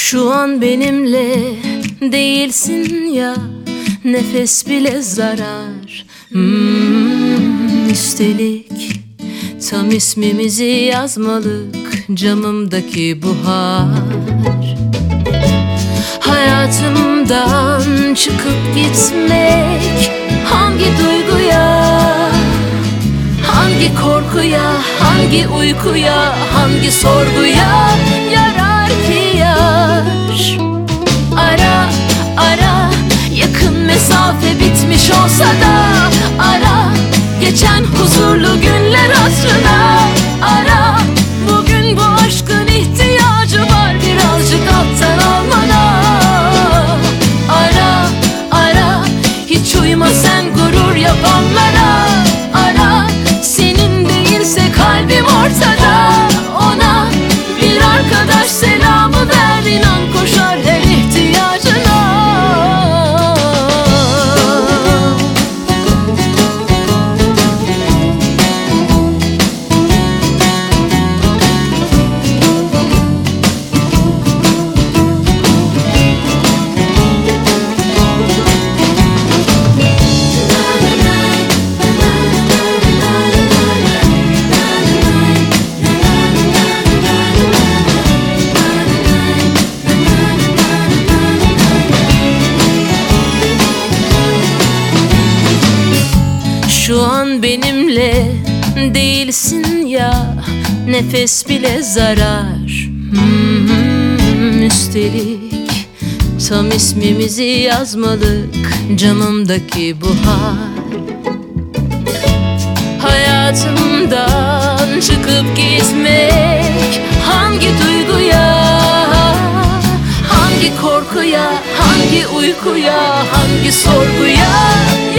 Şu an benimle değilsin ya, nefes bile zarar. Üstelik tam ismimizi yazmalık camımdaki buhar. Hayatımdan çıkıp gitmek hangi duyguya, hangi korkuya, hangi uykuya, hangi sorguya yarar ki yar? Ara ara, yakın mesafe bitmiş olsa da ara, geçen huzurlu günler hatırına ara. Bugün bu aşkın ihtiyacı var birazcık alttan almana. Ara ara, hiç uyma sen gurur yapanlara. Ara, senin değilse kalbim ortada. Ona bir arkadaş selamı ver, inan koşar her ihtiyacına. Şu an benimle değilsin ya, nefes bile zarar. Üstelik tam ismimizi yazmalık camımdaki buhar. Hayatımdan çıkıp gitmek hangi duyguya, hangi korkuya, hangi uykuya, hangi sorguya